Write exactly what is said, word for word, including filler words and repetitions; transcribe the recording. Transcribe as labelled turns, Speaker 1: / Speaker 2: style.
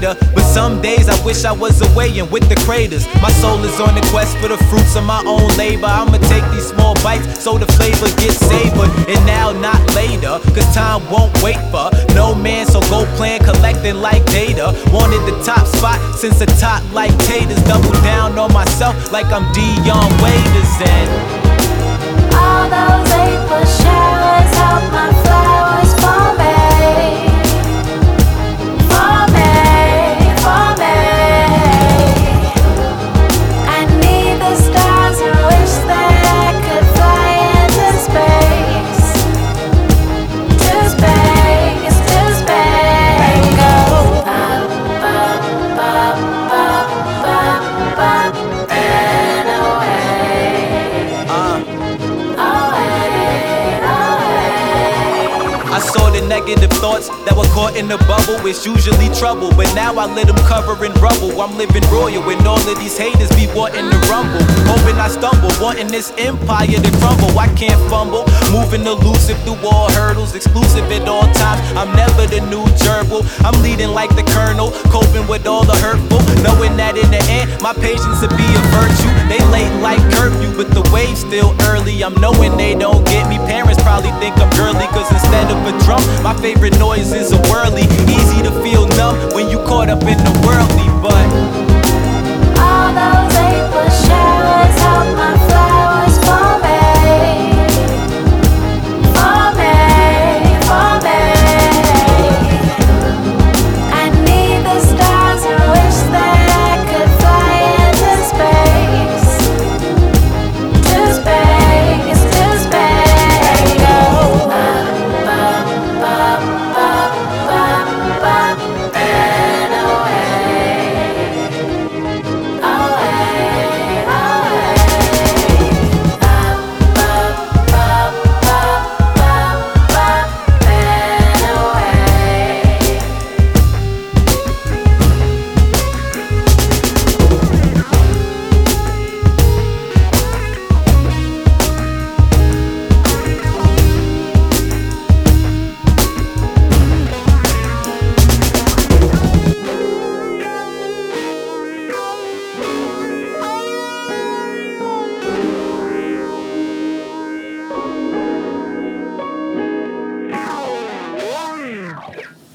Speaker 1: later. But some days I wish I was away and with the craters. My soul is on the quest for the fruits of my own labor. I'ma take these small bites so the flavor gets savored. And now, not later, cause time won't wait for no man. So go plan, collecting like data. Wanted the top spot since the top like taters. Double down on myself like I'm Dion Waiters. And
Speaker 2: all those April showers help my flowers for me, for me, for me. I need the stars and wish that I could fly into space, to space, to space. And go up, up, up, up, up, up, and away.
Speaker 1: I saw the negative thoughts that were caught in the bubble. It's usually trouble, but now I let them cover in rubble. I'm living royal when all of these haters be wanting to rumble. Hoping I stumble, wanting this empire to crumble. I can't fumble, moving elusive through all hurdles. Exclusive at all times, I'm never the new gerbil. I'm leading like the colonel, coping with all the hurtful. Knowing that in the end, my patience will be a virtue. They late like curfew, but the wave's still early. I'm knowing they don't get me. Parents probably think I'm girly, cause instead of a drum, my favorite noise is a whirly. Easy to feel numb when you caught up in the worldly, but
Speaker 2: all those April showers help my flowers for me, for me, for me. I need the stars and wish that I could fly into space, to space, to space. Go up, up, up, up, up, up, and away, away, away. Up, up, up, up, up, up, and away.
Speaker 3: Wow.